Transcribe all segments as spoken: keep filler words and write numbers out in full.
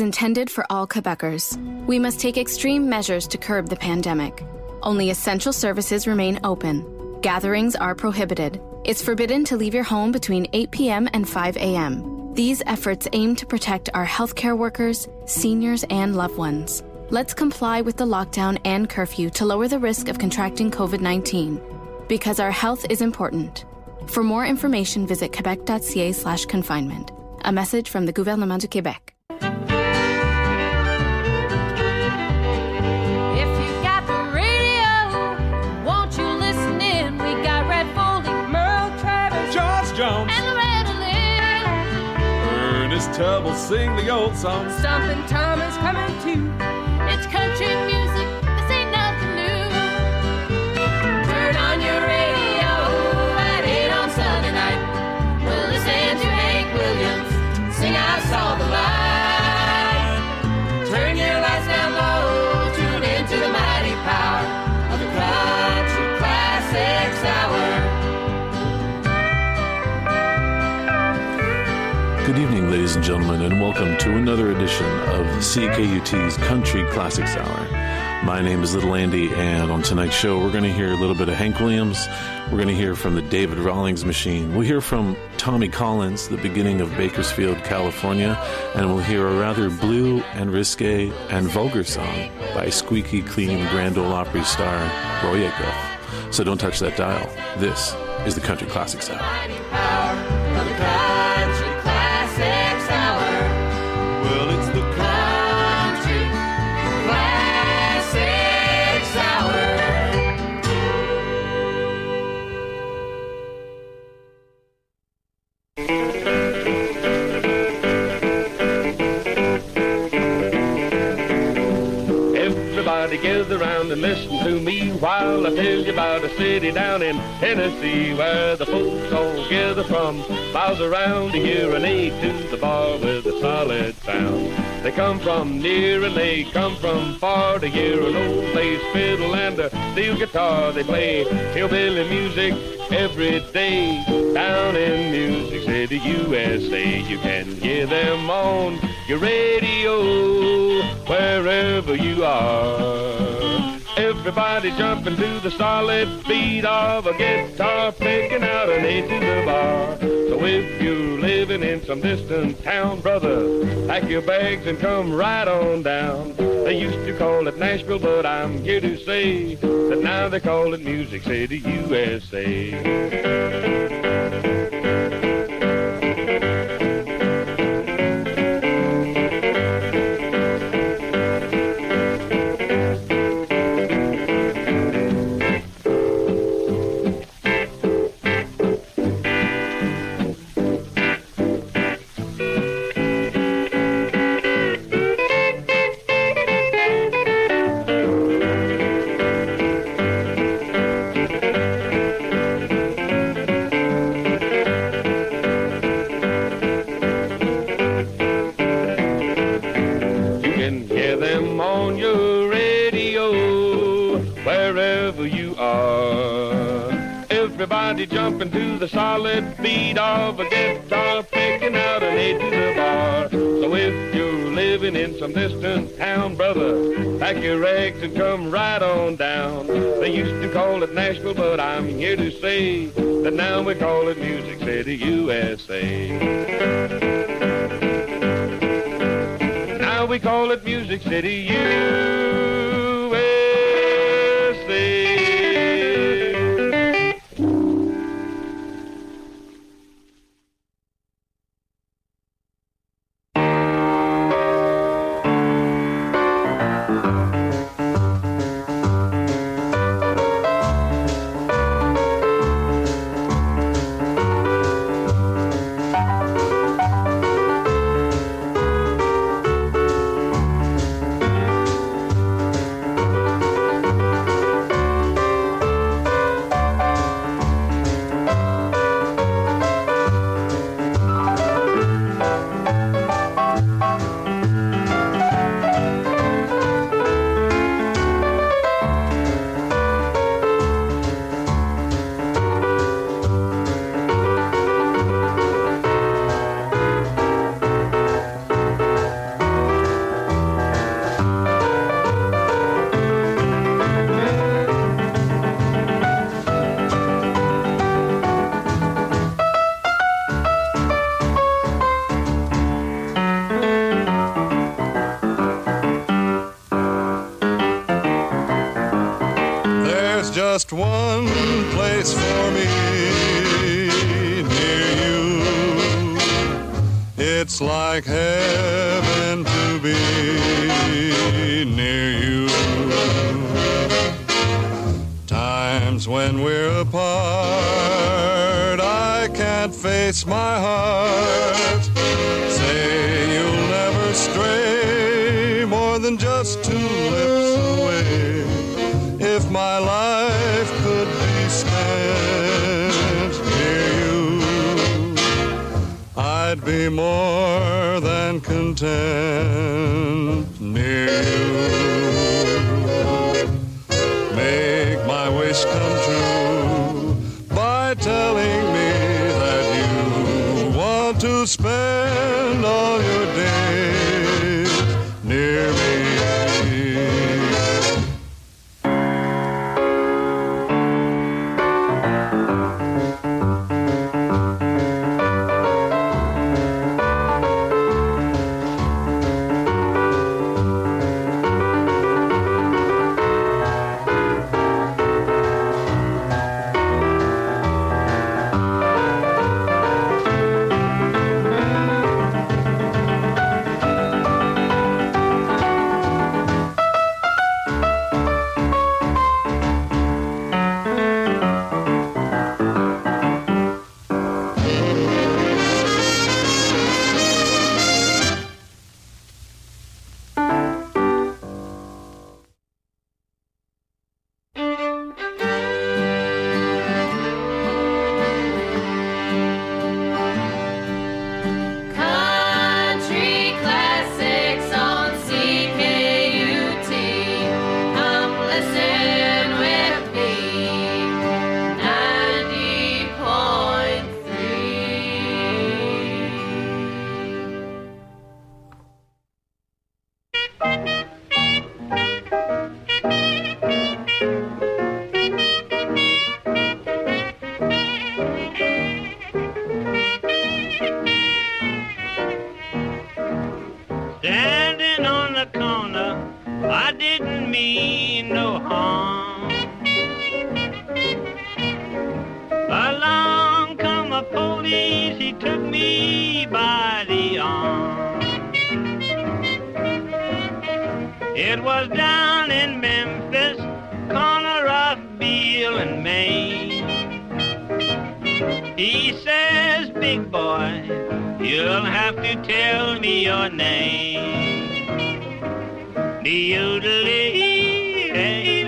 intended for all Quebecers. We must take extreme measures to curb the pandemic. Only essential services remain open. Gatherings are prohibited. It's forbidden to leave your home between eight p.m. and five a.m. These efforts aim to protect our healthcare workers, seniors, and loved ones. Let's comply with the lockdown and curfew to lower the risk of contracting covid nineteen. Because our health is important. For more information, visit quebec.ca slash confinement. A message from the Gouvernement du Québec. Tubble sing the old song. Stompin' Tom is coming too. It's country music, this ain't nothing new. Turn on your radio at eight on Sunday night. We'll listen to Hank Williams sing I Saw the Light. Turn your lights down low, tune into the mighty power of the Country Classics Hour. Good evening, ladies and gentlemen, and welcome to another edition of C K U T's Country Classics Hour. My name is Little Andy, and on tonight's show, we're going to hear a little bit of Hank Williams. We're going to hear from the David Rawlings Machine. We'll hear from Tommy Collins, the beginning of Bakersfield, California, and we'll hear a rather blue and risque and vulgar song by squeaky clean Grand Ole Opry star Roy Acuff. So don't touch that dial. This is the Country Classics Hour. Well, it's the Country Classics Hour. Everybody gather around and listen to me while I tell you about a city down in Tennessee where the folks all gather from miles around to hear an A to the bar with a solid sound. They come from near and they come from far to hear an old bass fiddle and a steel guitar. They play hillbilly music every day down in Music City, U S A. You can hear them on your radio wherever you are. Everybody jumping to the solid beat of a guitar picking out an A to the bar. So if you're living in some distant town, brother, pack your bags and come right on down. They used to call it Nashville, but I'm here to say that now they call it Music City, U S A. Everybody jumping to the solid beat of a guitar picking out an A to the bar. So if you're living in some distant town, brother, pack your rags and come right on down. They used to call it Nashville, but I'm here to say that now we call it Music City, U S A. Now we call it Music City, U S A. just one place for me near you. It's like heaven to be near you. Times when we're apart, I can't face my heart. Say you'll never stray more than just two lips away. If my life could be spent near you, I'd be more than content near you. Make my wish come true by telling me that you want to spend all your days near me. Standing on the corner, I didn't mean no harm. Along come a police, he took me by the arm. It was down in Memphis, corner of Beale and Main. He says, big boy, you'll have to tell me your name. The oodly, hey,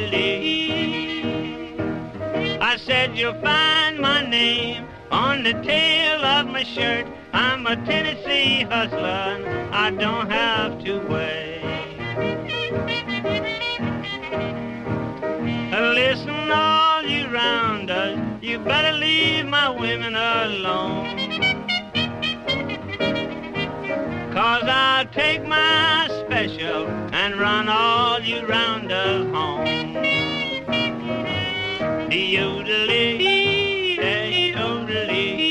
oodly. I said, you'll find my name on the tail of my shirt. I'm a Tennessee hustler, I don't have to wait. Listen, all you rounders, you better leave my women alone. Cause I'll take my special and run all you rounders home. The oodly, hey, oodly.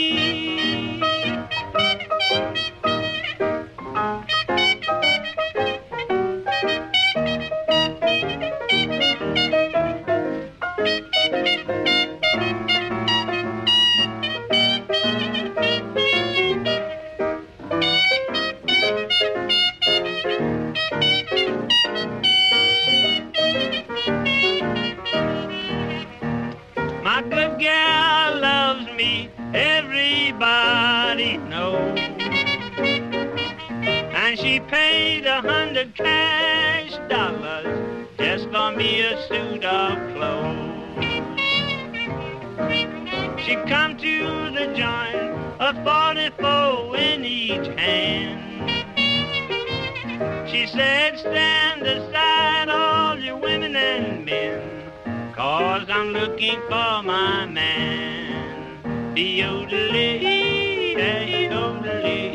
My good gal loves me, everybody knows. And she paid a hundred cash dollars just for me a suit of clothes. She come to the joint, a forty-four in each hand. She said, stand aside all you women and men, cause I'm looking for my man. The oodly, hey, oodly.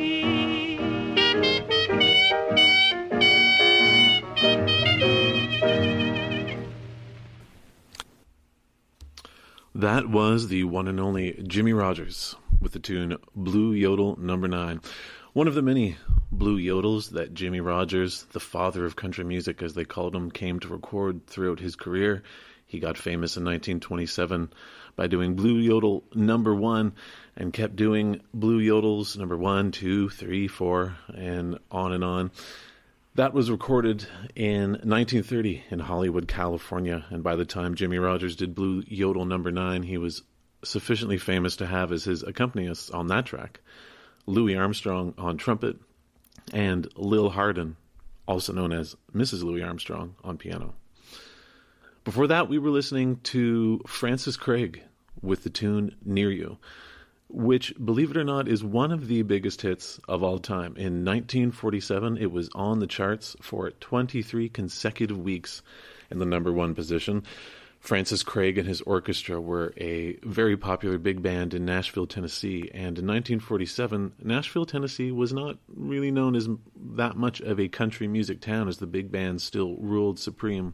That was the one and only Jimmie Rodgers with the tune Blue Yodel Number Nine. One of the many blue yodels that Jimmie Rodgers, the father of country music as they called him, came to record throughout his career. He got famous in nineteen twenty-seven by doing Blue Yodel number one and kept doing Blue Yodels number one, two, three, four, and on and on. That was recorded in nineteen thirty in Hollywood, California, and by the time Jimmie Rodgers did Blue Yodel number nine, he was sufficiently famous to have as his accompanist on that track Louis Armstrong on trumpet and Lil Hardin, also known as Missus Louis Armstrong, on piano. Before that, we were listening to Francis Craig with the tune Near You, which, believe it or not, is one of the biggest hits of all time. In nineteen forty-seven, it was on the charts for twenty-three consecutive weeks in the number one position. Francis Craig and his orchestra were a very popular big band in Nashville, Tennessee, and in nineteen forty-seven, Nashville, Tennessee was not really known as that much of a country music town, as the big band still ruled supreme.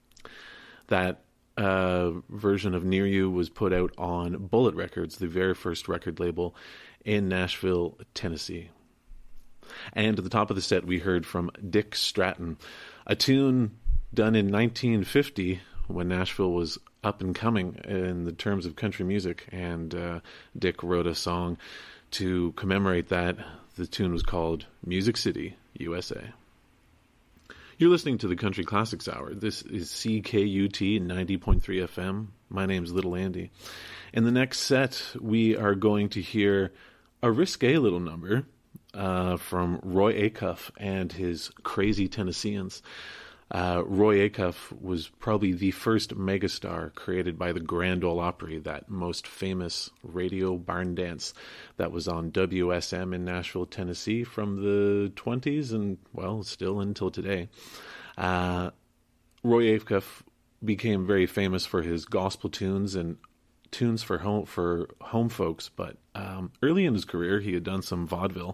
That uh, version of Near You was put out on Bullet Records, the very first record label in Nashville, Tennessee. And at the top of the set, we heard from Dick Stratton, a tune done in nineteen fifty when Nashville was up and coming in the terms of country music, and uh, Dick wrote a song to commemorate that. The tune was called Music City, U S A. You're listening to the Country Classics Hour. This is C K U T ninety point three F M. My name's Little Andy. In the next set, we are going to hear a risque little number uh, from Roy Acuff and his Crazy Tennesseans. Uh, Roy Acuff was probably the first megastar created by the Grand Ole Opry, that most famous radio barn dance that was on W S M in Nashville, Tennessee from the twenties and, well, still until today. Uh, Roy Acuff became very famous for his gospel tunes and tunes for home for home folks, but um, early in his career he had done some vaudeville,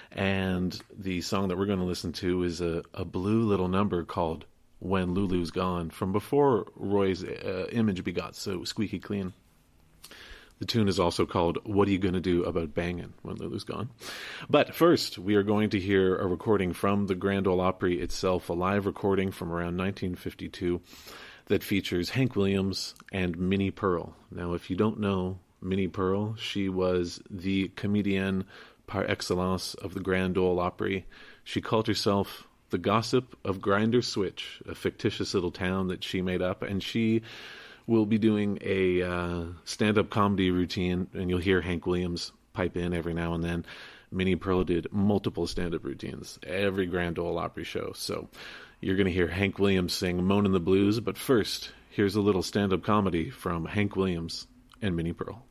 and the song that we're going to listen to is a, a blue little number called When Lulu's Gone, from before Roy's uh, image got so squeaky clean. The tune is also called What Are You Gonna Do About Bangin' When Lulu's Gone? But first, we are going to hear a recording from the Grand Ole Opry itself, a live recording from around nineteen fifty-two that features Hank Williams and Minnie Pearl. Now, if you don't know Minnie Pearl, she was the comedienne par excellence of the Grand Ole Opry. She called herself the Gossip of Grinder Switch, a fictitious little town that she made up, and she will be doing a uh, stand-up comedy routine, and you'll hear Hank Williams pipe in every now and then. Minnie Pearl did multiple stand-up routines, every Grand Ole Opry show, so you're going to hear Hank Williams sing Moanin' the Blues, but first, here's a little stand-up comedy from Hank Williams and Minnie Pearl.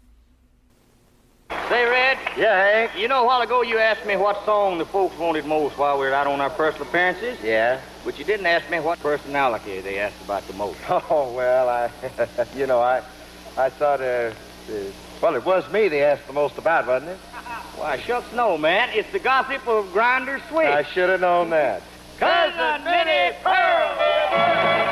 Say, Red. Yeah, Hank? You know, a while ago you asked me what song the folks wanted most while we were out on our personal appearances. Yeah? But you didn't ask me what personality they asked about the most. Oh, well, I, you know, I I thought, uh, uh, well, it was me they asked the most about, wasn't it? Why, shucks no, man. It's the Gossip of Grinder Switch. I should have known that. Cousin Minnie Pearl!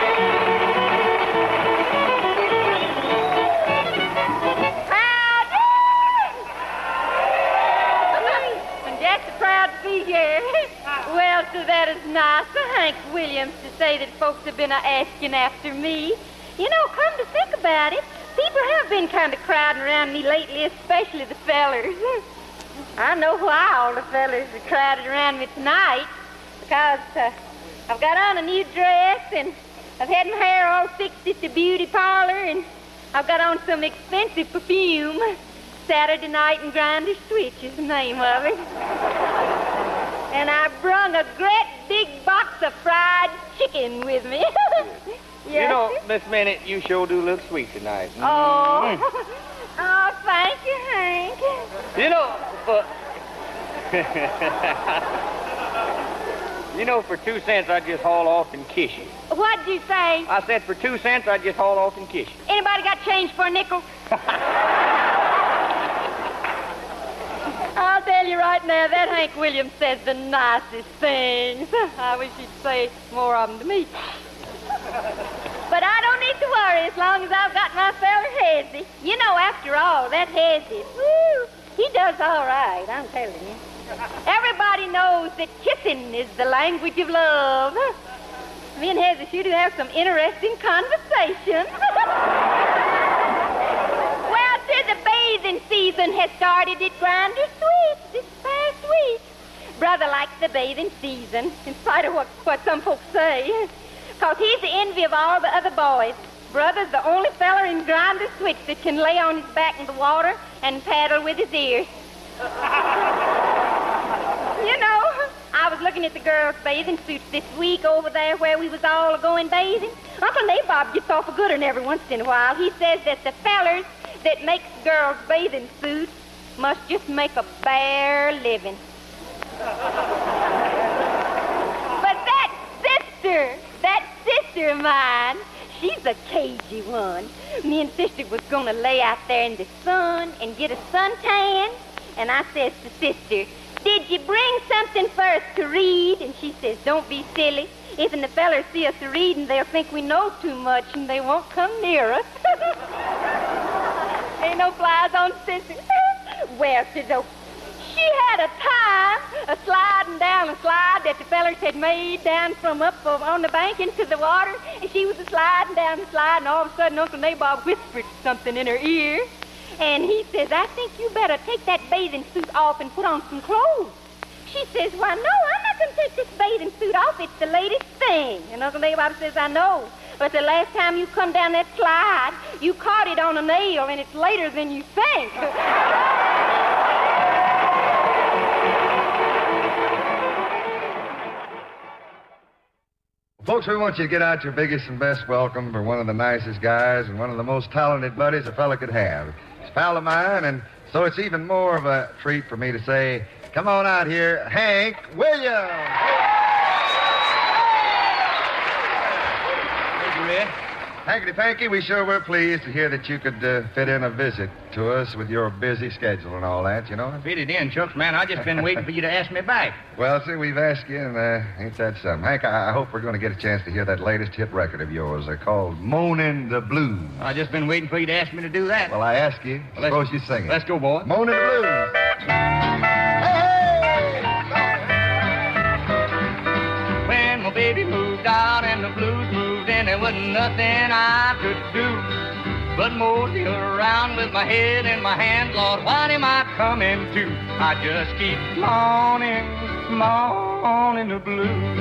Proud to be here. Well, so that is nice of Hank Williams to say that folks have been a-asking after me. You know, come to think about it, people have been kind of crowding around me lately, especially the fellers. I know why all the fellers are crowded around me tonight, because uh, I've got on a new dress, and I've had my hair all fixed at the beauty parlor, and I've got on some expensive perfume. Saturday Night and Grinder Switch is the name of it. And I brung a great big box of fried chicken with me. Yes. You know, Miss Minnie, you sure do look sweet tonight. Oh, Mm. oh, thank you, Hank. You know, for... you know, for two cents, I'd just haul off and kiss you. What'd you say? I said for two cents, I'd just haul off and kiss you. Anybody got change for a nickel? I'll tell you right now, that Hank Williams says the nicest things. I wish he'd say more of them to me. But I don't need to worry as long as I've got my fella Hezzy. You know, after all, that Hezzy, woo, he does all right, I'm telling you. Everybody knows that kissing is the language of love. me and Hezzy sure do have some interesting conversation. Well, sir, the bathing season has started at Grinder Sweet this past week. Brother likes the bathing season, in spite of what, what some folks say, because he's the envy of all the other boys. Brother's the only feller in Grinder Switch that can lay on his back in the water and paddle with his ears. You know, I was looking at the girls' bathing suits this week over there where we was all going bathing. Uncle Nabob gets awful good on every once in a while. He says that the fellers that makes girls' bathing suits must just make a bare living. But that sister, that sister of mine, she's a cagey one. Me and sister was going to lay out there in the sun and get a suntan. And I says to sister, did you bring something for us to read? And she says, don't be silly. If the fellers see us reading, they'll think we know too much and they won't come near us. Ain't no flies on sister. Well, says, oh, she had a time a sliding down a slide that the fellers had made down from up on the bank into the water, and she was a sliding down the slide, and all of a sudden Uncle Nabob whispered something in her ear, and he says, I think you better take that bathing suit off and put on some clothes. She says, why, no, I'm not going to take this bathing suit off. It's the latest thing. And Uncle Nabob says, I know, but the last time you come down that slide, you caught it on a nail, and it's later than you think. Folks, we want you to get out your biggest and best welcome for one of the nicest guys and one of the most talented buddies a fella could have. He's a pal of mine, and so it's even more of a treat for me to say, come on out here, Hank Williams. Thank you, Red. Hankety-panky, we sure were pleased to hear that you could uh, fit in a visit to us with your busy schedule and all that, you know? Fit it in, Chooks, man. I just been waiting for you to ask me back. Well, see, we've asked you, and uh, ain't that something? Hank, I, I hope we're going to get a chance to hear that latest hit record of yours. They're called Moanin' the Blues. I just been waiting for you to ask me to do that. Well, I ask you. Well, suppose you sing it. Let's go, boy. Moanin' the Blues. When my baby moved out and the blues moved in, there wasn't nothing I could do but mosey around with my head in my hands. Lord, what am I coming to? I just keep moaning, moaning the blues.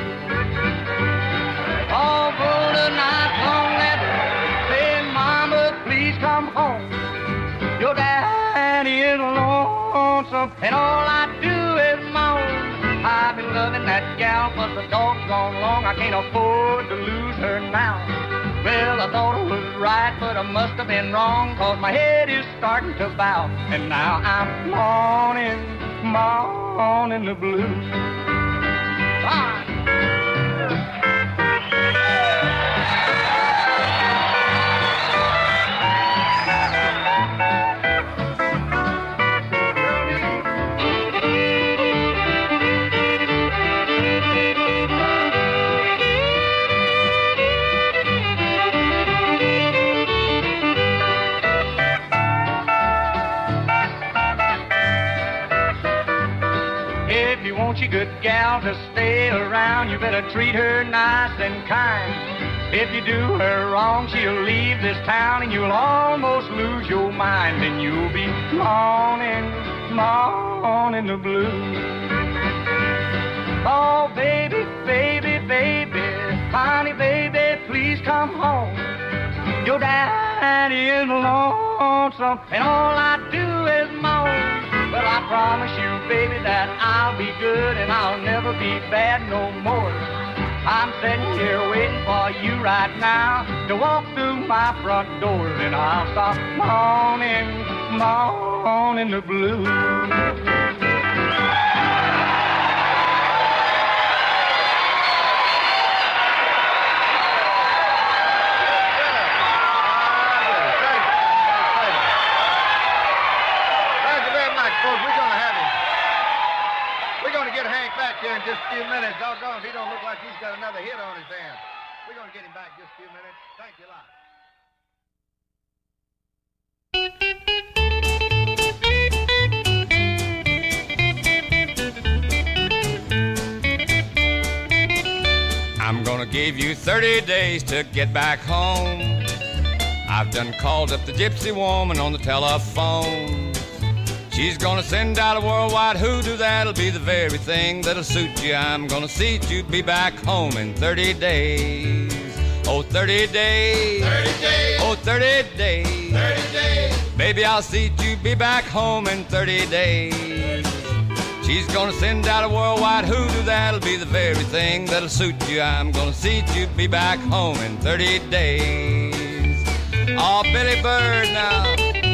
All through the night long letter saying, Mama, please come home. Your daddy is lonesome, and all I do is moan. I've been loving that gal, but the dog's gone long. I can't afford to lose her now. Well, I thought I was right, but I must have been wrong, 'cause my head is starting to bow. And now I'm moaning, moaning the blues. Ah. Want you good gal to stay around, you better treat her nice and kind. If you do her wrong, she'll leave this town and you'll almost lose your mind. And you'll be moaning, moaning the blues. Oh, baby, baby, baby, honey, baby, please come home. Your daddy is lonesome and all I do is moan. But I promise you, baby, that I'll be good and I'll never be bad no more. I'm sitting here waiting for you right now to walk through my front door, and I'll stop moaning, moaning the blues. Here in just a few minutes. Doggone if he don't look like he's got another hit on his hands. We're going to get him back just a few minutes. Thank you a lot. I'm gonna give you thirty days to get back home. I've done called up the gypsy woman on the telephone. She's gonna send out a worldwide hoodoo that'll be the very thing that'll suit you. I'm gonna see you be back home in thirty days. Oh, thirty days. thirty days. Oh, thirty days. thirty days. Baby, I'll see you be back home in thirty days. She's gonna send out a worldwide hoodoo that'll be the very thing that'll suit you. I'm gonna see you be back home in thirty days. Oh, Billy Bird now.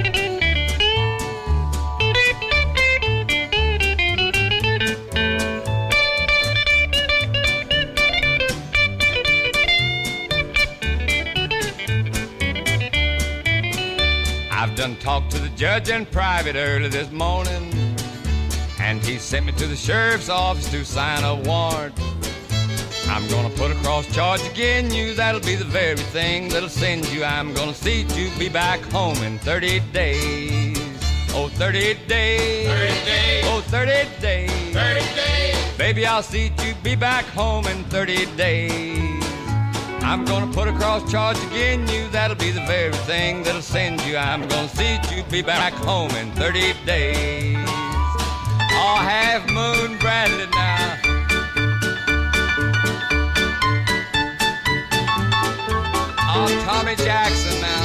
I've done talked to the judge in private early this morning, and he sent me to the sheriff's office to sign a warrant. I'm gonna put a cross charge again you, that'll be the very thing that'll send you. I'm gonna see you be back home in thirty days. Oh, thirty days. thirty days. Oh, thirty days. thirty days. Baby, I'll see you be back home in thirty days. I'm gonna put a cross charge again you, that'll be the very thing that'll send you. I'm gonna see you be back home in thirty days. Oh, Half Moon Bradley now. Oh, Tommy Jackson now.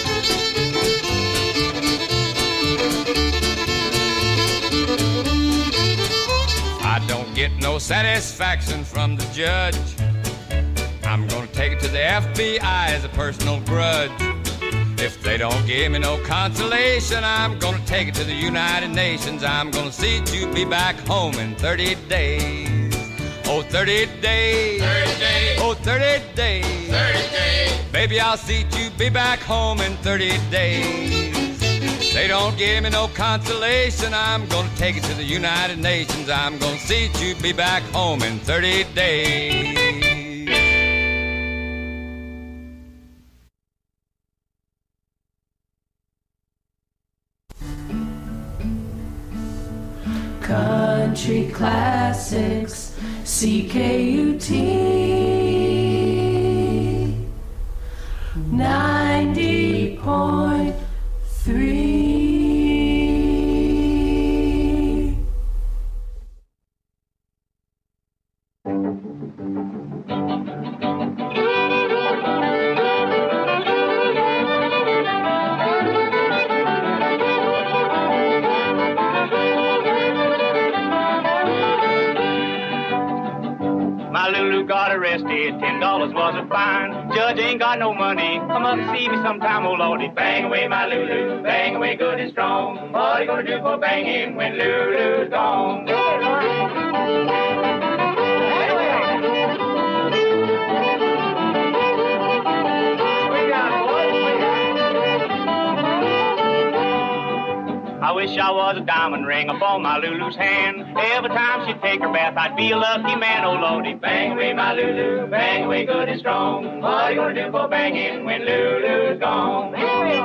I don't get no satisfaction from the judge. I'm gonna take it to the F B I as a personal grudge. If they don't give me no consolation, I'm gonna take it to the United Nations. I'm gonna see you be back home in thirty days. Oh, thirty days. thirty days. Oh, thirty days. thirty days. Baby, I'll see you be back home in thirty days. They don't give me no consolation, I'm gonna take it to the United Nations. I'm gonna see you be back home in thirty days. Country Classics, C K U T ninety point three. My Lulu got arrested, ten dollars was a fine. Judge ain't got no money, come up and see me sometime, oh Lordy. Bang away, my Lulu, bang away good and strong. What you gonna do for banging when Lulu's gone? I wish I was a diamond ring upon my Lulu's hand. Every time she'd take her bath, I'd be a lucky man, oh Lordy. Bang away, my Lulu, bang away good and strong. What you gonna do for banging when Lulu's gone?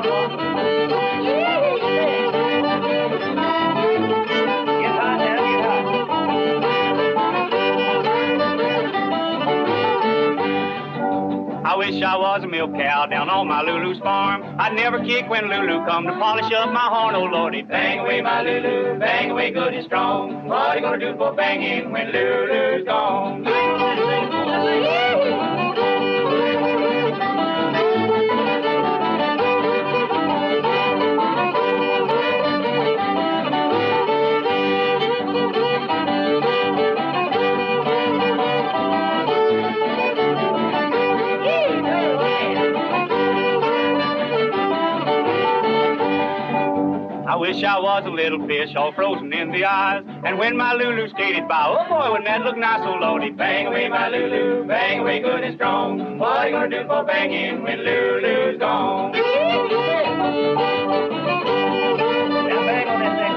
I wish I was a milk cow down on my Lulu's farm. I'd never kick when Lulu come to polish up my horn, oh Lordy. Bang away, my Lulu, bang away good and strong. What you gonna do for banging when Lulu's gone? I wish I was a little fish all frozen in the eyes. And when my Lulu skated by, oh boy, wouldn't that look nice, oh Lordy. Bang away, my Lulu, bang away good and strong. What you gonna do for banging when Lulu's gone? Now bang on that thing.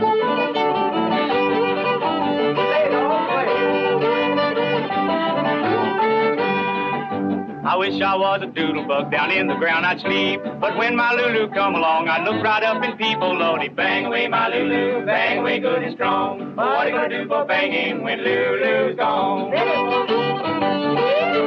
I wish I was a doodle bug down in the ground I'd sleep. But when my Lulu come along, I'd look right up and peep, oh Lordy. Bang away, my Lulu, bang away good and strong. What are you gonna do for banging when Lulu's gone?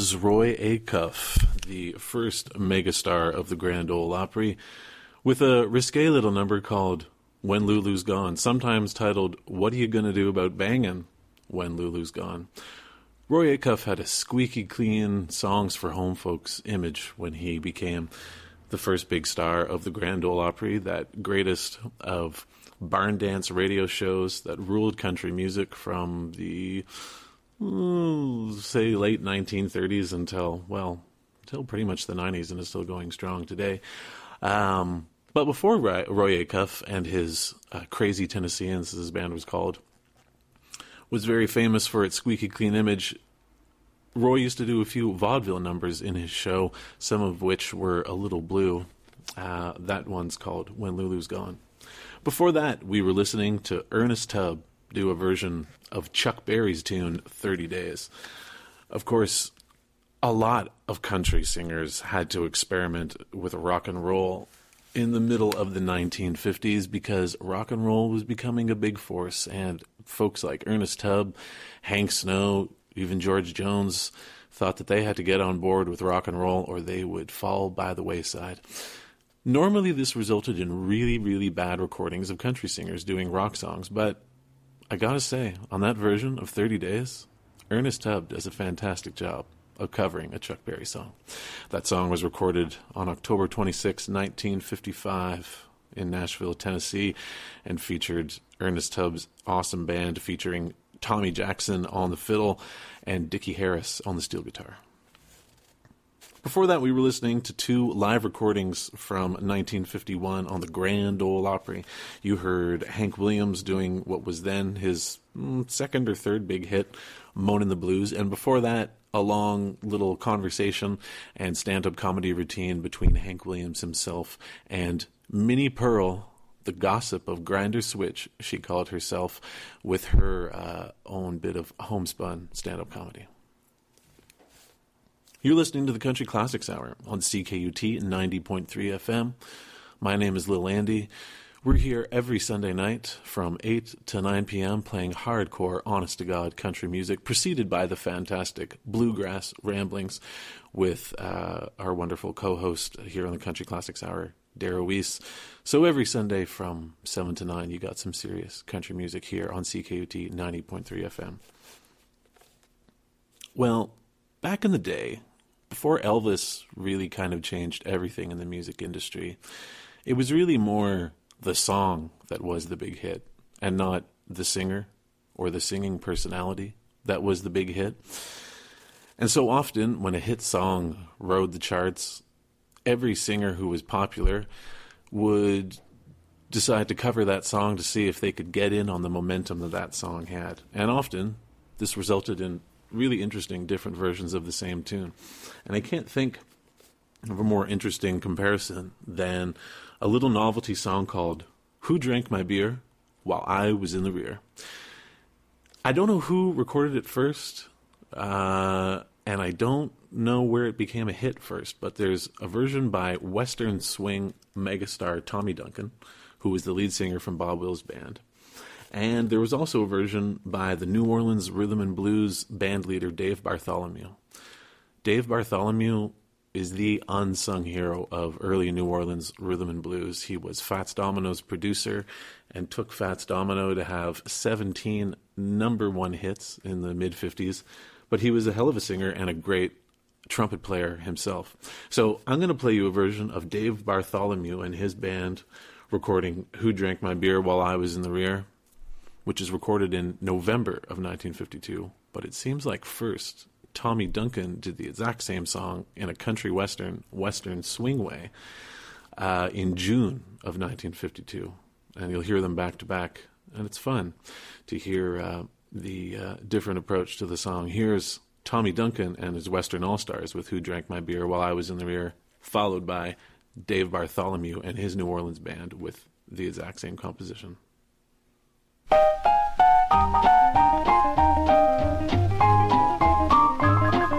was Roy Acuff, the first megastar of the Grand Ole Opry, with a risque little number called When Lulu's Gone, sometimes titled What Are You Gonna Do About Bangin' When Lulu's Gone. Roy Acuff had a squeaky clean songs for home folks image when he became the first big star of the Grand Ole Opry, that greatest of barn dance radio shows that ruled country music from the, ooh, say, late nineteen thirties until, well, until pretty much the nineties, and is still going strong today. Um, but before Roy, Roy Acuff and his uh, Crazy Tennesseans, as his band was called, was very famous for its squeaky clean image, Roy used to do a few vaudeville numbers in his show, some of which were a little blue. Uh, that one's called When Lulu's Gone. Before that, we were listening to Ernest Tubb do a version of Chuck Berry's tune, thirty days. Of course, a lot of country singers had to experiment with rock and roll in the middle of the nineteen fifties because rock and roll was becoming a big force, and folks like Ernest Tubb, Hank Snow, even George Jones thought that they had to get on board with rock and roll or they would fall by the wayside. Normally this resulted in really, really bad recordings of country singers doing rock songs, but I gotta say, on that version of thirty days, Ernest Tubb does a fantastic job of covering a Chuck Berry song. That song was recorded on October twenty-sixth, nineteen fifty-five in Nashville, Tennessee, and featured Ernest Tubb's awesome band featuring Tommy Jackson on the fiddle and Dickie Harris on the steel guitar. Before that, we were listening to two live recordings from nineteen fifty-one on the Grand Ole Opry. You heard Hank Williams doing what was then his mm, second or third big hit, Moanin' the Blues, and before that, a long little conversation and stand-up comedy routine between Hank Williams himself and Minnie Pearl, the gossip of Grinder Switch, she called herself, with her uh, own bit of homespun stand-up comedy. You're listening to the Country Classics Hour on C K U T ninety point three F M. My name is Lil Andy. We're here every Sunday night from eight to nine p.m. playing hardcore, honest-to-God country music, preceded by the fantastic Bluegrass Ramblings with uh, our wonderful co-host here on the Country Classics Hour, Dara Weiss. So every Sunday from seven to nine, you got some serious country music here on C K U T ninety point three F M. Well, back in the day, before Elvis really kind of changed everything in the music industry, it was really more the song that was the big hit and not the singer or the singing personality that was the big hit. And so often when a hit song rode the charts, every singer who was popular would decide to cover that song to see if they could get in on the momentum that that song had. And often this resulted in really interesting different versions of the same tune. And I can't think of a more interesting comparison than a little novelty song called Who Drank My Beer While I Was in the Rear. I don't know who recorded it first, uh, and I don't know where it became a hit first, but there's a version by Western swing megastar Tommy Duncan, who was the lead singer from Bob Wills' band. And there was also a version by the New Orleans Rhythm and Blues band leader Dave Bartholomew. Dave Bartholomew is the unsung hero of early New Orleans rhythm and blues. He was Fats Domino's producer and took Fats Domino to have seventeen number one hits in the mid-fifties. But he was a hell of a singer and a great trumpet player himself. So I'm going to play you a version of Dave Bartholomew and his band recording Who Drank My Beer While I Was in the Rear, which is recorded in November of nineteen fifty-two. But it seems like first Tommy Duncan did the exact same song in a country western, western swing way uh, in June of nineteen fifty-two. And you'll hear them back to back. And it's fun to hear uh, the uh, different approach to the song. Here's Tommy Duncan and his Western All-Stars with Who Drank My Beer While I Was in the Rear, followed by Dave Bartholomew and his New Orleans band with the exact same composition.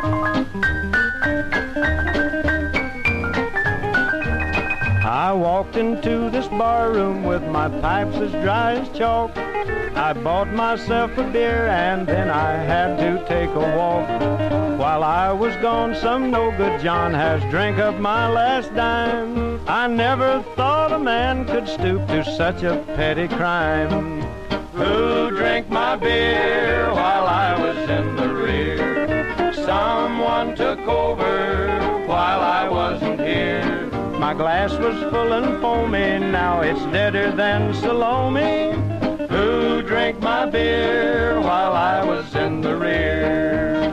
I walked into this bar room with my pipes as dry as chalk. I bought myself a beer and then I had to take a walk. While I was gone, some no-good John has drank up my last dime. I never thought a man could stoop to such a petty crime. Who drank my beer while I was in the rear? Someone took over while I wasn't here. My glass was full and foamy, now it's deader than Salome. Who drank my beer while I was in the rear?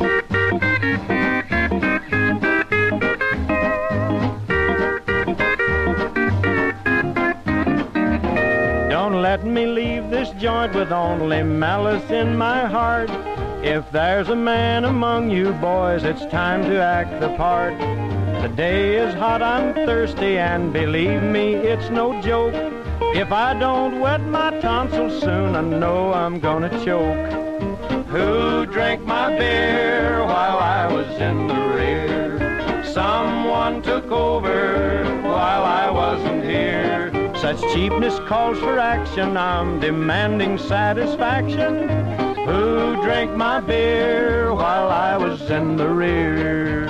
Don't let me leave this joint with only malice in my heart. If there's a man among you boys, it's time to act the part. The day is hot, I'm thirsty, and believe me, it's no joke. If I don't wet my tonsils soon, I know I'm gonna choke. Who drank my beer while I was in the rear? Someone took over while I wasn't here. Such cheapness calls for action, I'm demanding satisfaction. Who drank my beer while I was in the rear?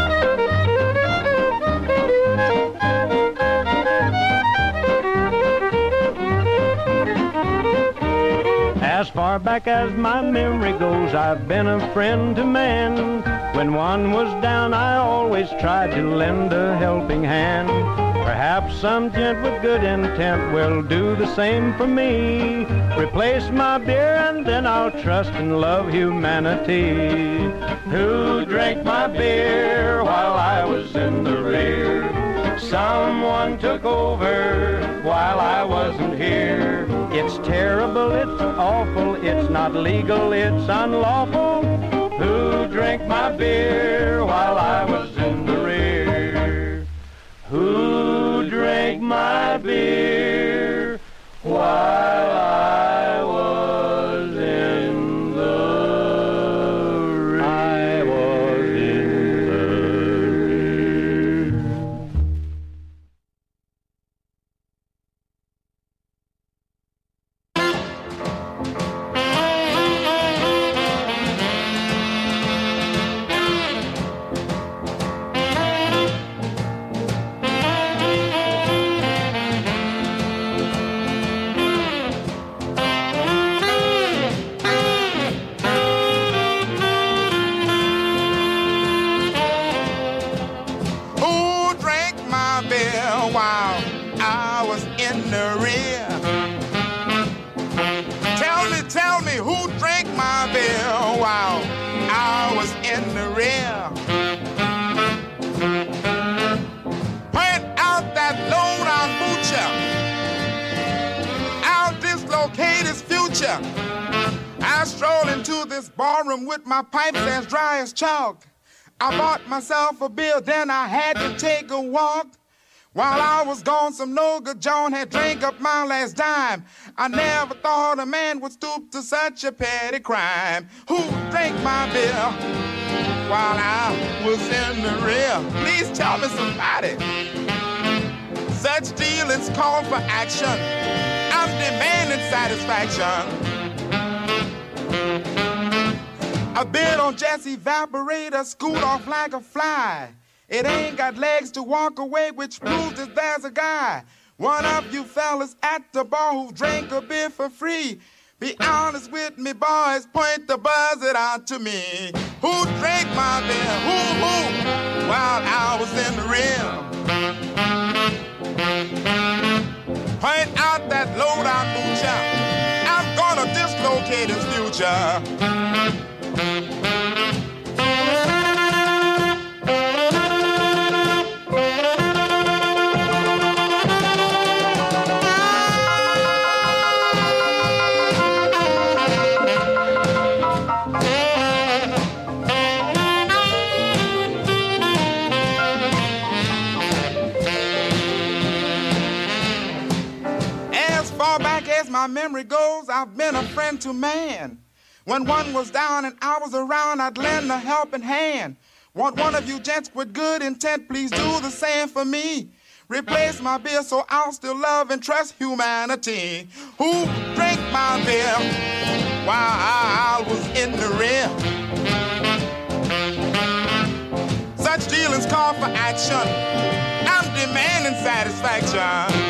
As far back as my memory goes, I've been a friend to man. When one was down, I always tried to lend a helping hand. Perhaps some gent with good intent will do the same for me. Replace my beer and then I'll trust and love humanity. Who drank my beer while I was in the rear? Someone took over while I wasn't here. It's terrible, it's awful, it's not legal, it's unlawful. Who drank my beer while I was in the rear? Who drank my beer while I was in the rear? I was in the rear. Who drank my beer while I was in the rear? Tell me, tell me, who drank my beer while I was in the rear? Point out that low-down butcher. I'll dislocate his future. I strolled into this ballroom with my pipes as dry as chalk. I bought myself a beer, then I had to take a walk. While I was gone, some no-good John had drank up my last dime. I never thought a man would stoop to such a petty crime. Who drank my beer while I was in the rear? Please tell me somebody. Such dealings call for action. I'm demanding satisfaction. A bit on Jesse Evaporator, scoot off like a fly. It ain't got legs to walk away, which proves that there's a guy. One of you fellas at the bar who drank a beer for free. Be honest with me, boys, point the buzzer out to me. Who drank my beer? Who, who? While I was in the rear. Point out that low-down butcher. I'm gonna dislocate his future. As far back as my memory goes, I've been a friend to man. When one was down and I was around, I'd lend a helping hand. Want one of you gents with good intent, please do the same for me. replace my beer, so I'll still love and trust humanity. Who drank my beer while I was in the rear? Such dealings call for action. I'm demanding satisfaction.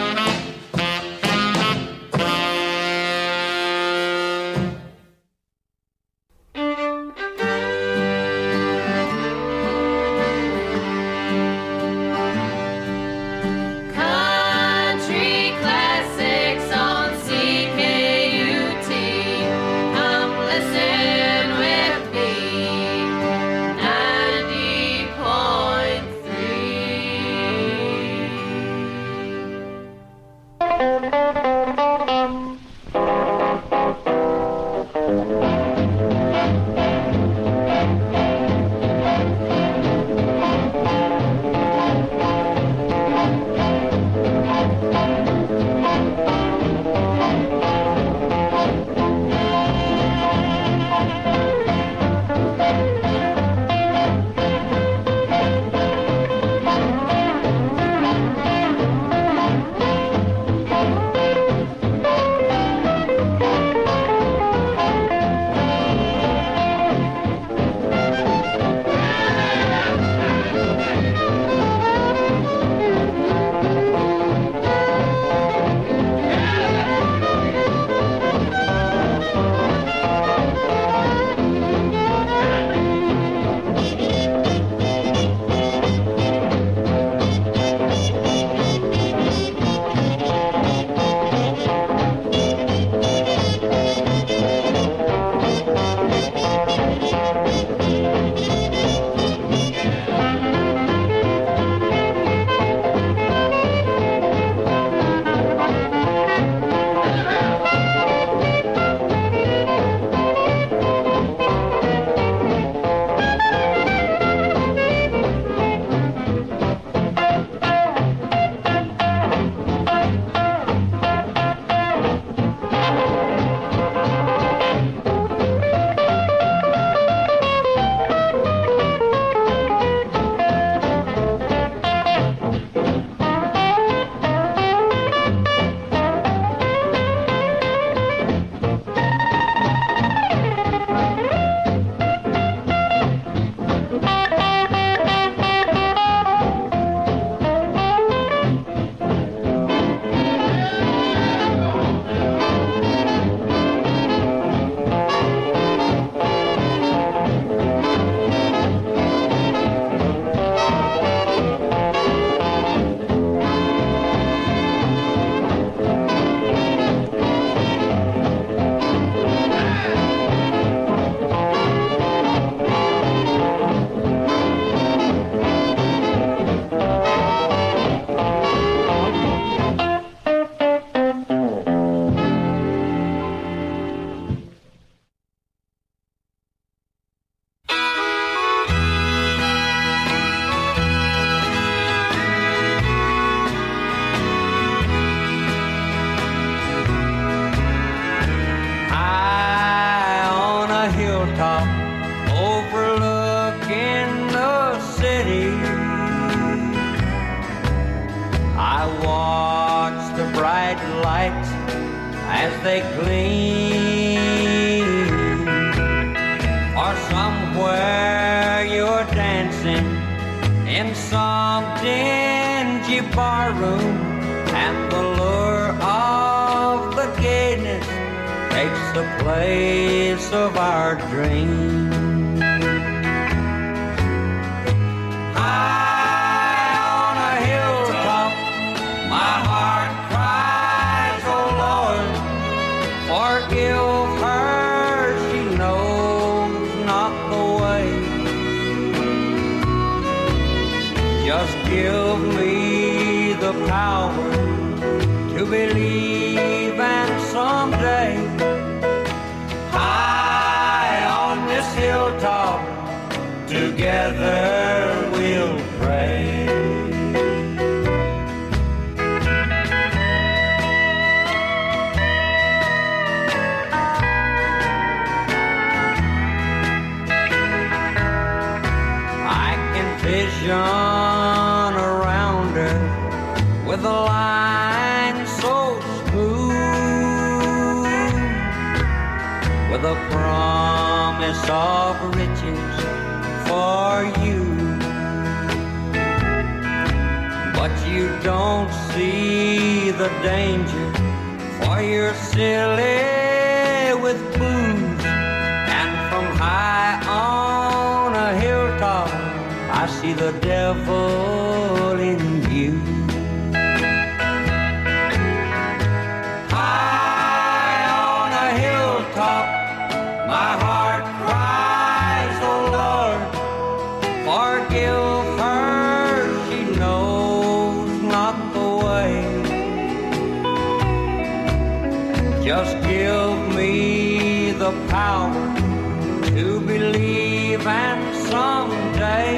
They gleam, or somewhere you're dancing in some dingy barroom, and the lure of the gayness takes the place of our dreams. Forgive her, she knows not the way. Just give me the power to believe, and someday, high on this hilltop, together we'll pray. Vision around her with a promise of riches for you. But you don't see the danger, for you're silly with booze. And from high on a hilltop, I see the devil in you. High on a hilltop, my heart cries, oh Lord, forgive her, she knows not the way. Just give me the power to believe, and someday,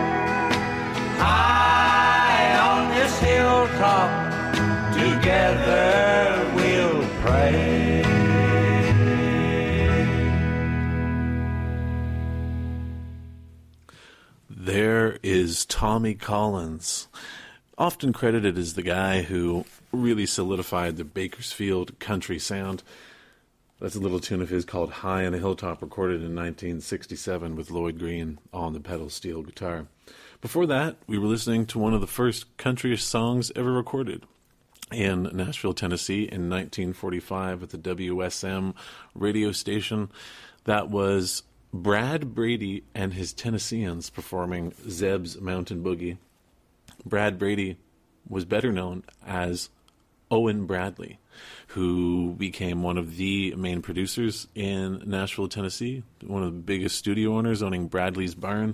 high on this hilltop, together we'll pray. There is Tommy Collins, often credited as the guy who really solidified the Bakersfield country sound. That's a little tune of his called High on a Hilltop, recorded in nineteen sixty-seven with Lloyd Green on the pedal steel guitar. Before that, we were listening to one of the first country songs ever recorded in Nashville, Tennessee in nineteen forty-five at the W S M radio station. That was Brad Brady and his Tennesseans performing Zeb's Mountain Boogie. Brad Brady was better known as Owen Bradley, who became one of the main producers in Nashville, Tennessee, one of the biggest studio owners, owning Bradley's Barn,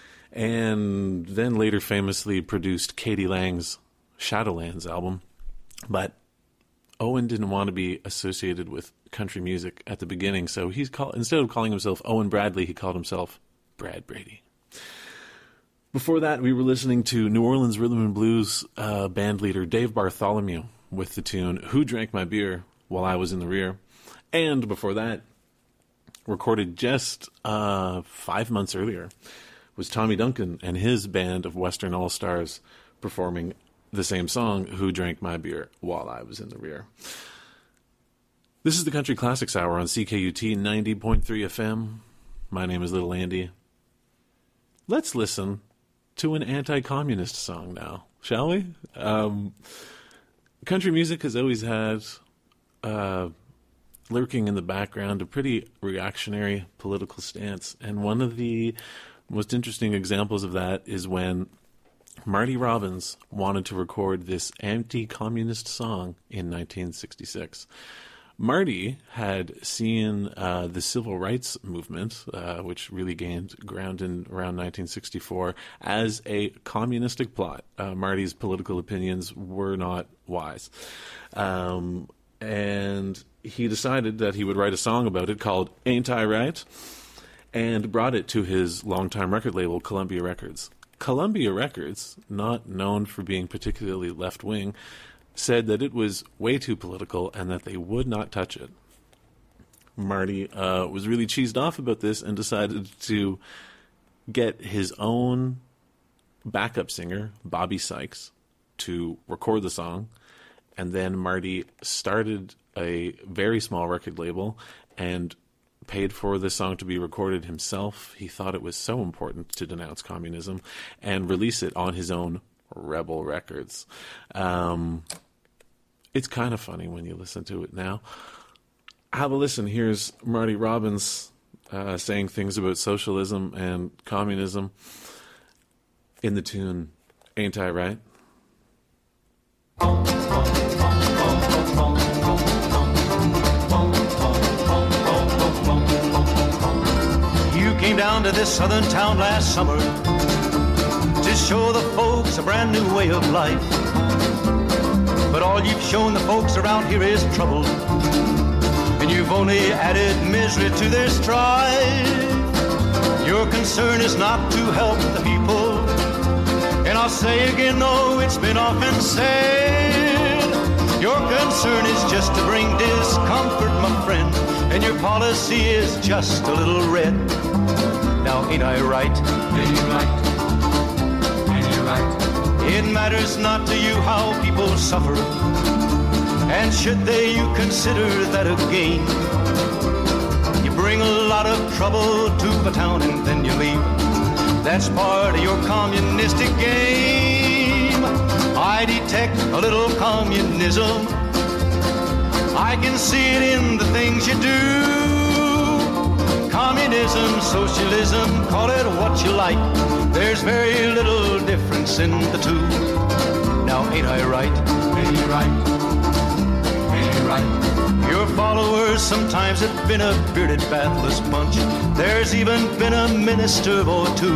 and then later famously produced Katie Lang's Shadowlands album. But Owen didn't want to be associated with country music at the beginning, so he's call, instead of calling himself Owen Bradley, he called himself Brad Brady. Before that, we were listening to New Orleans Rhythm and Blues uh, band leader Dave Bartholomew with the tune Who Drank My Beer While I Was in the Rear. And before that, recorded just uh, five months earlier, was Tommy Duncan and his band of Western All-Stars performing the same song, Who Drank My Beer While I Was in the Rear. This is the Country Classics Hour on C K U T ninety point three F M. My name is Little Andy. Let's listen to an anti-communist song now, shall we? Um, country music has always had uh, lurking in the background a pretty reactionary political stance, and one of the most interesting examples of that is when Marty Robbins wanted to record this anti-communist song in nineteen sixty-six. Marty had seen uh, the civil rights movement, uh, which really gained ground in around nineteen sixty-four, as a communistic plot. Uh, Marty's political opinions were not wise. Um, and he decided that he would write a song about it called Ain't I Right? And brought it to his longtime record label, Columbia Records. Columbia Records, not known for being particularly left-wing, said that it was way too political and that they would not touch it. Marty uh, was really cheesed off about this and decided to get his own backup singer, Bobby Sykes, to record the song. And then Marty started a very small record label and paid for the song to be recorded himself. He thought it was so important to denounce communism and release it on his own Rebel Records. Um, it's kind of funny when you listen to it now. Have a listen. Here's Marty Robbins uh, saying things about socialism and communism in the tune Ain't I Right? You came down to this southern town last summer to show the folks a brand new way of life. But all you've shown the folks around here is trouble, and you've only added misery to their strife. Your concern is not to help the people, and I'll say again, though it's been often said, your concern is just to bring discomfort, my friend, and your policy is just a little red. Now ain't I right? Ain't you right? It matters not to you how people suffer, and should they, you consider that a gain. You bring a lot of trouble to the town and then you leave. That's part of your communistic game. I detect a little communism. I can see it in the things you do. Communism, socialism, call it what you like. There's very little difference in the two. Now ain't I right? Ain't I right? Ain't I right? Your followers sometimes have been a bearded, bathless bunch. There's even been a minister or two.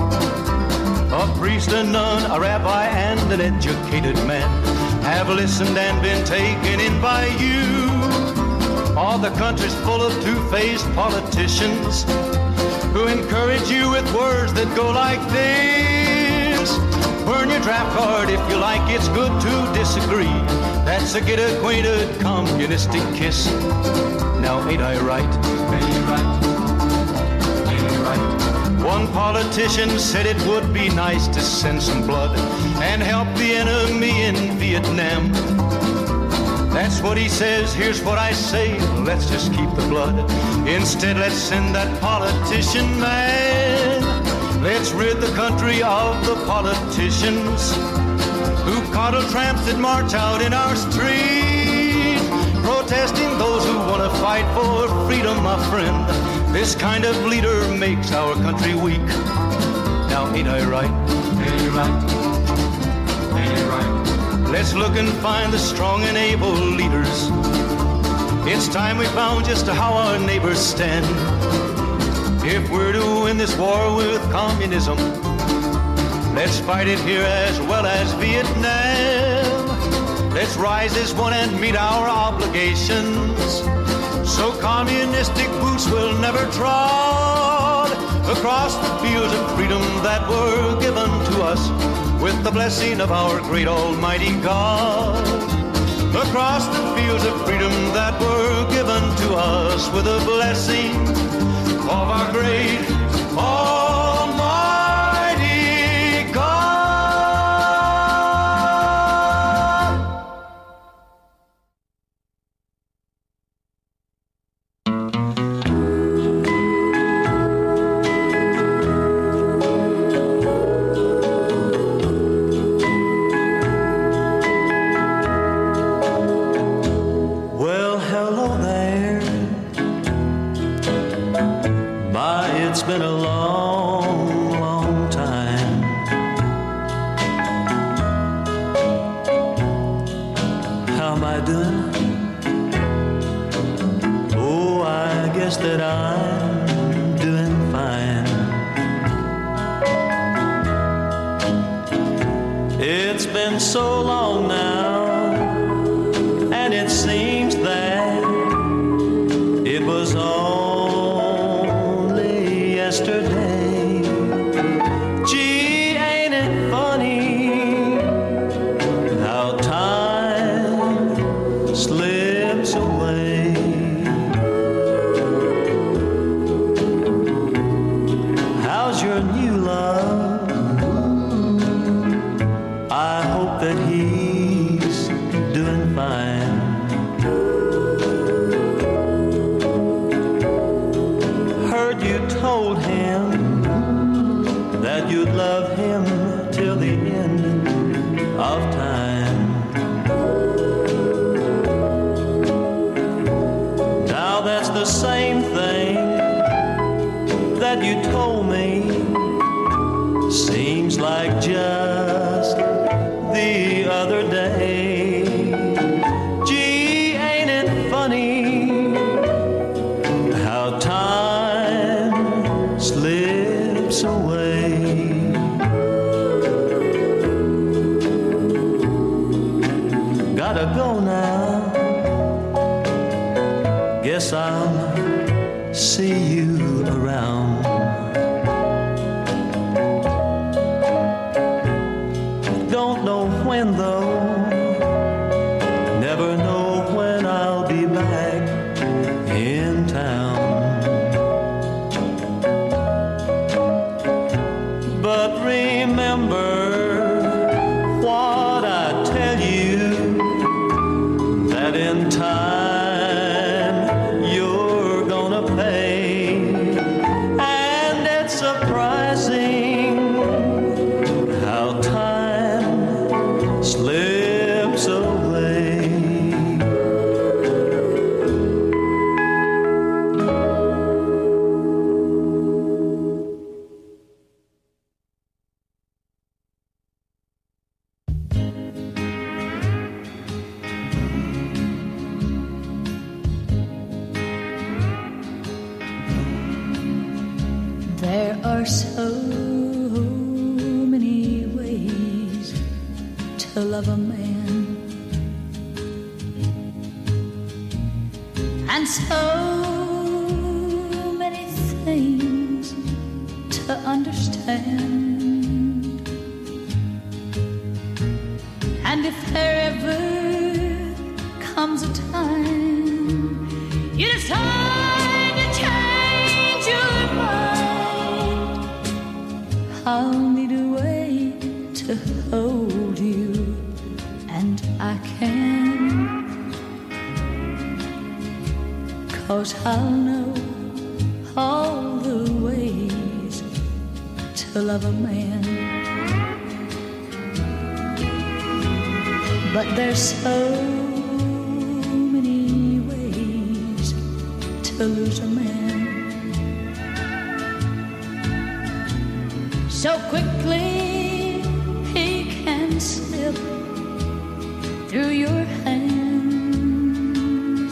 A priest, a nun, a rabbi, and an educated man have listened and been taken in by you. All the country's full of two-faced politicians who encourage you with words that go like this. Burn your draft card if you like, it's good to disagree. That's a get acquainted communistic kiss. Now ain't I right? Ain't I right? Ain't I right? One politician said it would be nice to send some blood and help the enemy in Vietnam. That's what he says, here's what I say, let's just keep the blood. Instead, let's send that politician man. Let's rid the country of the politicians who coddle tramps that march out in our street, protesting those who want to fight for freedom, my friend. This kind of leader makes our country weak. Now ain't I right? Ain't I right? Ain't I right? Let's look and find the strong and able leaders. It's time we found just how our neighbors stand. If we're to win this war with communism, let's fight it here as well as Vietnam. Let's rise as one and meet our obligations, so communistic boots will never trod across the fields of freedom that were given to us with the blessing of our great almighty God. Across the fields of freedom that were given to us with the blessing of our great almighty God. It's been a long, long time. How am I doing? Oh, I guess that I'm doing fine. It's been so long now, and it seems that it was all yesterday. Gee, ain't it funny how time slips away? How's your new love? I hope that he's doing fine. Told him that you'd love him till the end of time. Now that's the same thing that you told me. Seems like just the other day. Gee, ain't it funny how time slips away? Gotta go now. Guess I'll see you around. Don't know when though. Never know when I'll be back in town. But remember what I tell you, that in time you're gonna pay. are so many ways to love a man, and so many things to understand. And if there ever comes a time you decide to change your mind, I'll need a way to hold you, and I can, 'cause I'll know all the ways to love a man. But there's so many ways to lose a man. So quickly he can slip through your hands.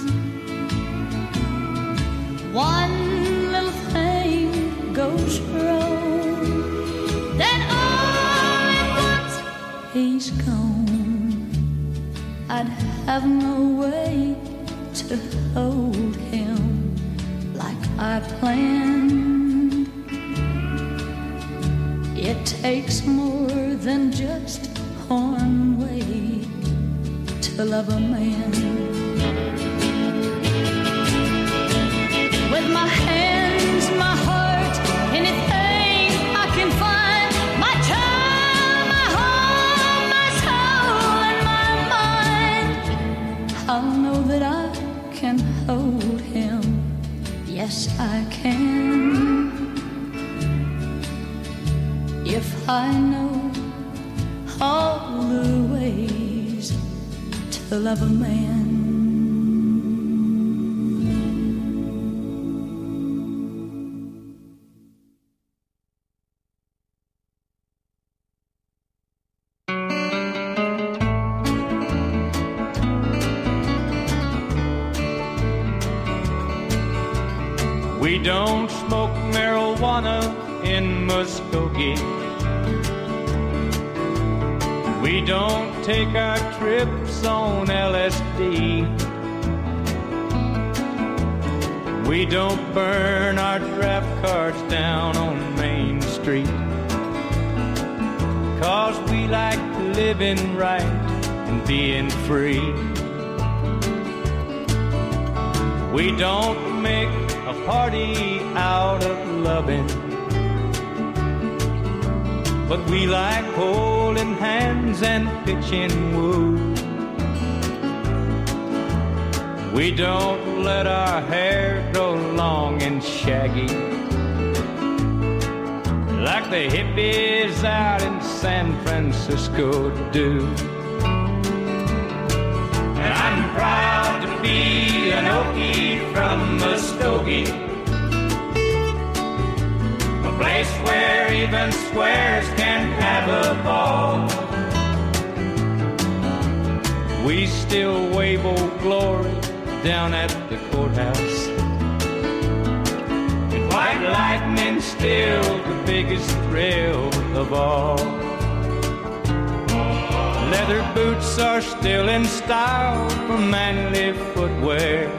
One little thing goes wrong, then all at once he's gone. I'd have no way to hold him like I planned. It takes more than just one way to love a man. With my hands, my heart, anything I can find, my time, my home, my soul, and my mind, I'll know that I can hold him. Yes, I can. If I know all the ways to love a man. We don't smoke marijuana in Muskogee. We don't take our trips on L S D. We don't burn our draft cards down on Main Street, 'cause we like living right and being free. We don't make a party out of loving, but we like holding hands and pitching woo. We don't let our hair grow long and shaggy like the hippies out in San Francisco do. And I'm proud to be an Okie from Muskogee, a place where even squares can have a ball. We still wave Old Glory down at the courthouse, and white lightning's still the biggest thrill of all. Leather boots are still in style for manly footwear.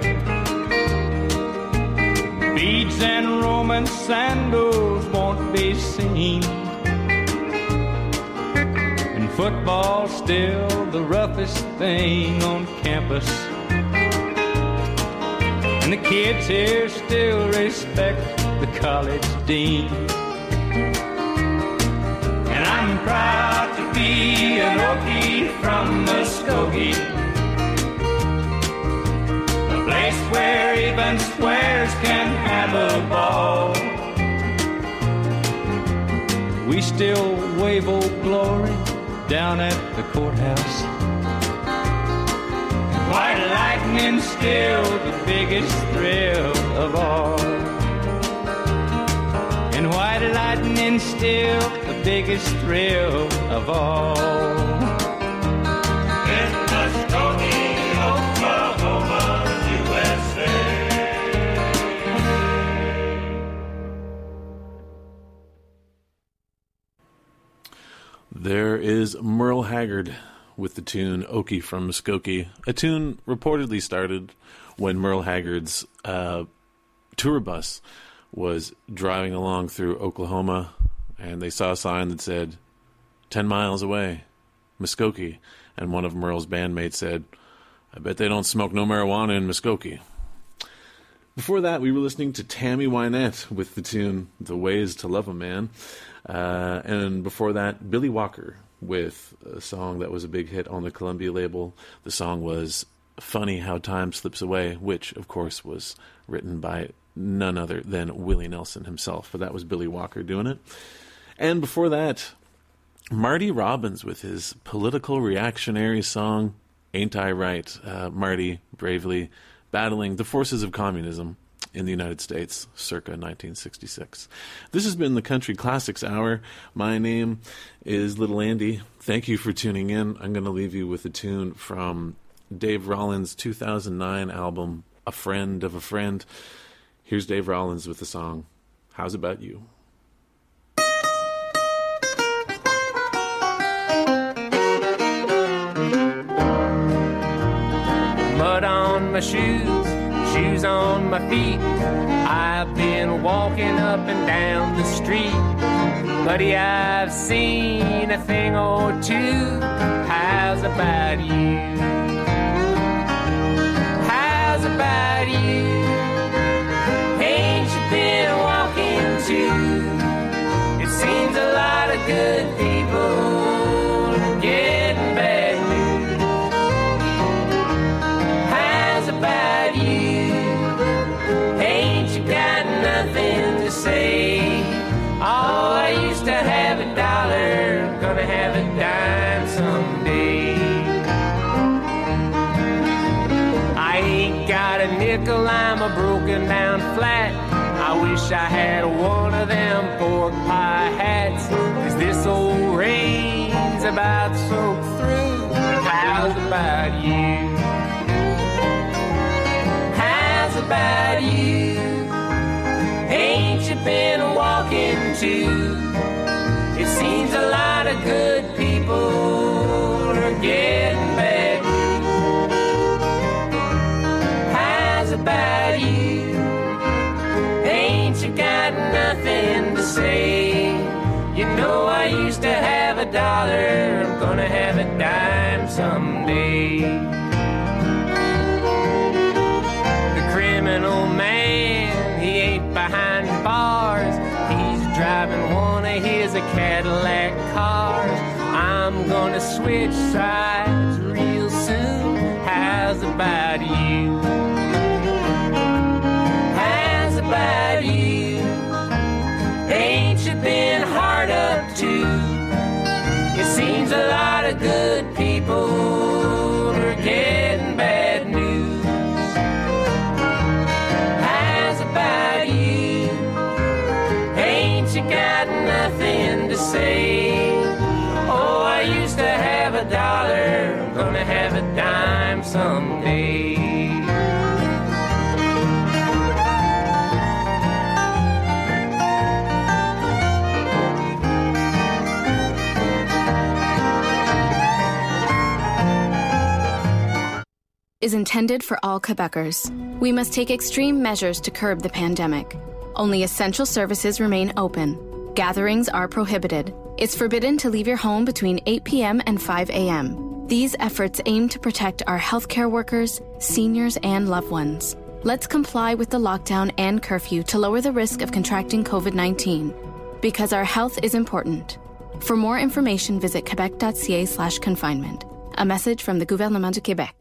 Beads and Roman sandals won't be seen, and football's still the roughest thing on campus. And the kids here still respect the college dean. And I'm proud to be an Okie from Muskogee, a place where even squares can have a ball. We still wave Old Glory down at the courthouse. White lightning's still the biggest thrill of all. And white lightning's still the biggest thrill of all. In Muskogee, Oklahoma, U S A. There is Merle Haggard with the tune Okie from Muskogee, a tune reportedly started when Merle Haggard's uh, tour bus was driving along through Oklahoma, and they saw a sign that said, ten miles away, Muskogee, and one of Merle's bandmates said, I bet they don't smoke no marijuana in Muskogee. Before that, we were listening to Tammy Wynette with the tune The Ways to Love a Man. Uh, and before that, Billy Walker with a song that was a big hit on the Columbia label. The song was Funny How Time Slips Away, which, of course, was written by none other than Willie Nelson himself. But that was Billy Walker doing it. And before that, Marty Robbins with his political reactionary song, Ain't I Right? Uh, Marty bravely battling the forces of communism in the United States circa nineteen sixty-six. This has been the Country Classics Hour. My name is Little Andy. Thank you for tuning in. I'm going to leave you with a tune from Dave Rollins' two thousand nine album, A Friend of a Friend. Here's Dave Rollins with the song, How's About You? Mud on my shoes, shoes on my feet. I've been walking up and down the street. Buddy, I've seen a thing or two. How's about you? How's about you? Ain't you been walking too? It seems a lot of good people are getting bad news. How's about you? Ain't you got nothing to say? Oh, I used to have a dollar, gonna have a dime someday. I ain't got a nickel, I'm a broken down flat. I wish I had one of them pork pie hats, 'cause this old rain's about soaked through. How's about you? How's about you? Ain't you been walking too? It seems a lot of good people are getting bad news. How's about you? Ain't you got nothing to say? You know I used to have a dollar, I'm gonna have a dime someday. The criminal man, he ain't behind bars. He's driving one of his Cadillac cars. I'm gonna switch sides real soon. How's about you? How's about you? Ain't you been hard up too? It seems a lot of good people are getting bad news. How's about you? Ain't you got nothing to say? Oh, I used to have a dollar, I'm gonna have a dime someday. Is intended for all Quebecers. We must take extreme measures to curb the pandemic. Only essential services remain open. Gatherings are prohibited. It's forbidden to leave your home between eight p.m. and five a.m. These efforts aim to protect our healthcare workers, seniors, and loved ones. Let's comply with the lockdown and curfew to lower the risk of contracting covid nineteen. Because our health is important. For more information, visit quebec.ca slash confinement. A message from the Gouvernement du Québec.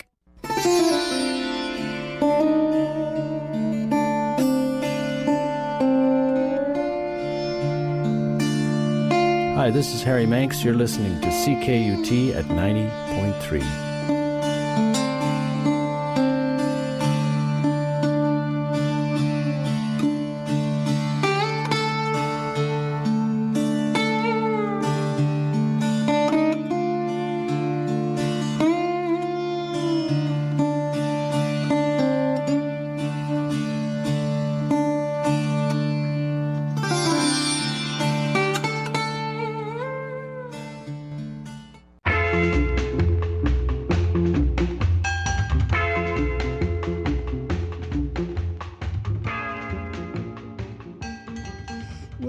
Hi, this is Harry Manx. You're listening to C K U T at ninety point three.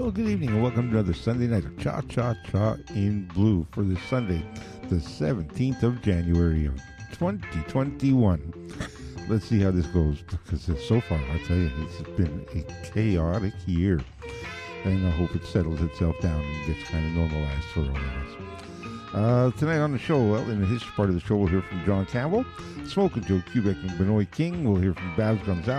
Well, good evening and welcome to another Sunday night of Cha Cha Cha in Blue for this Sunday, the seventeenth of January of twenty twenty-one. Let's see how this goes, because so far, I tell you, it's been a chaotic year. And I hope it settles itself down and gets kind of normalized for all of us. Uh, tonight on the show, well, in the history part of the show, we'll hear from John Campbell, Smoking Joe Kubek and Benoit King. We'll hear from Babs Gonzalez.